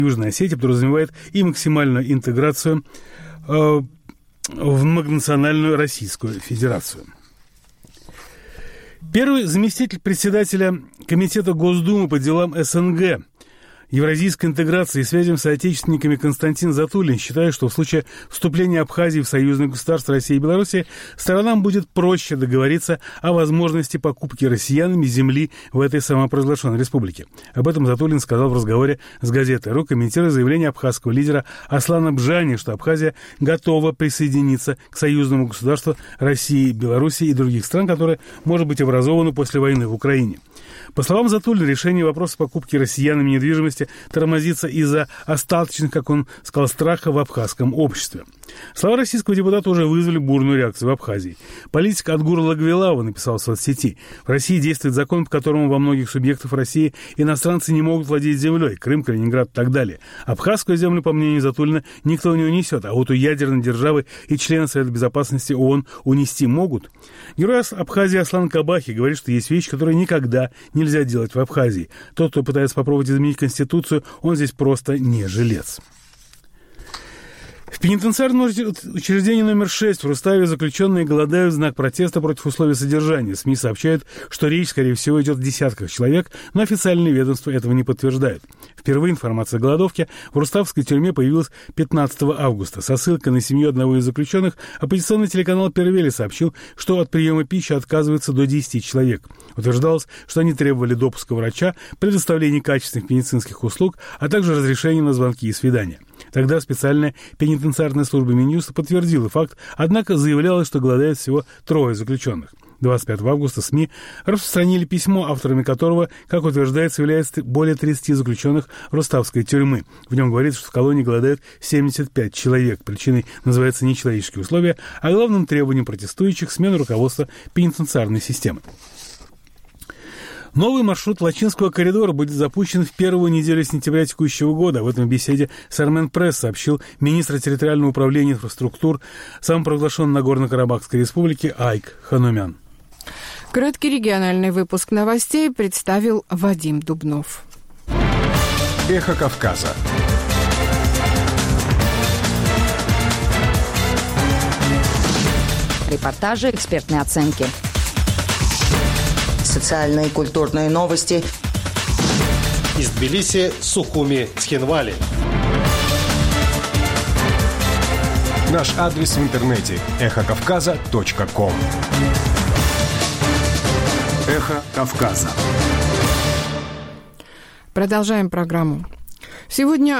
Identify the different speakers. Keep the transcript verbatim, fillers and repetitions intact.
Speaker 1: Южной Осетии подразумевает и максимальную интеграцию э, в многонациональную Российскую Федерацию. Первый заместитель председателя Комитета Госдумы по делам СНГ, евразийской интеграции и связям с соотечественниками Константин Затулин считает, что в случае вступления Абхазии в союзные государства России и Беларуси сторонам будет проще договориться о возможности покупки россиянами земли в этой самопровозглашенной республике. Об этом Затулин сказал в разговоре с газетой «Ру», комментируя заявление абхазского лидера Аслана Бжани, что Абхазия готова присоединиться к союзному государству России, Беларуси и других стран, которые, может быть, образованы после войны в Украине. По словам Затулина, решение вопроса покупки россиянами недвижимости тормозится из-за остаточных, как он сказал, страха в абхазском обществе. Слова российского депутата уже вызвали бурную реакцию в Абхазии. Политик Адгур Лагвелава написал в соцсети: в России действует закон, по которому во многих субъектах России иностранцы не могут владеть землей, Крым, Калининград и так далее. Абхазскую землю, по мнению Затулина, никто не унесет, а вот у ядерной державы и члены Совета Безопасности ООН унести могут. Герой Абхазии Аслан Кабахи говорит, что есть вещи, которые никогда нельзя делать в Абхазии. Тот, кто пытается попробовать изменить Конституцию, он здесь просто не жилец. В пенитенциарном учреждении номер шесть в Руставе заключенные голодают в знак протеста против условий содержания. СМИ сообщают, что речь, скорее всего, идет о десятках человек, но официальные ведомства этого не подтверждают. Впервые информация о голодовке в руставской тюрьме появилась пятнадцатого августа. Со ссылкой на семью одного из заключенных оппозиционный телеканал «Первели» сообщил, что от приема пищи отказывается до десяти человек. Утверждалось, что они требовали допуска врача, предоставления качественных медицинских услуг, а также разрешения на звонки и свидания. Тогда специальная пенитенциарная служба Минюста подтвердила факт, однако заявлялось, что голодает всего трое заключенных. двадцать пятого августа СМИ распространили письмо, авторами которого, как утверждается, является более тридцати заключенных руставской тюрьмы. В нем говорится, что в колонии голодают семьдесят пять человек. Причиной называются нечеловеческие условия, а главным требованием протестующих – смена руководства пенитенциарной системы. Новый маршрут Лачинского коридора будет запущен в первую неделю сентября текущего года. В этом беседе с Армен Пресс сообщил министр территориального управления инфраструктур самопровозглашенной Нагорно-Карабахской республики Айк Ханумян.
Speaker 2: Краткий региональный выпуск новостей представил Вадим Дубнов.
Speaker 3: Эхо Кавказа.
Speaker 4: Репортажи, экспертные оценки. Социальные и культурные новости.
Speaker 5: Из Тбилиси, Сухуми, Цхинвали.
Speaker 3: Наш адрес в интернете – эхо кавказа точка ком. Эхо Кавказа.
Speaker 2: Продолжаем программу. Сегодня